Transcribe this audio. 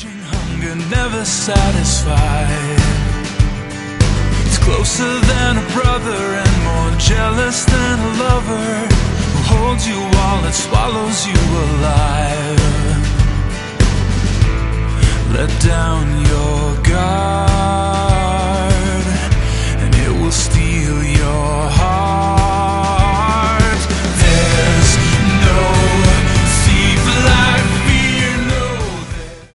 Raging hunger never satisfied. It's closer than a brother and more jealous than a lover, who holds you while it swallows you alive. Let down your